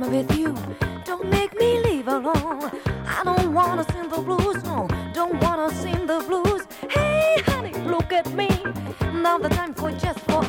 with you. Don't make me leave alone. I don't wanna sing the blues, no. Don't wanna sing the blues. Hey, honey, look at me. Now the time for just for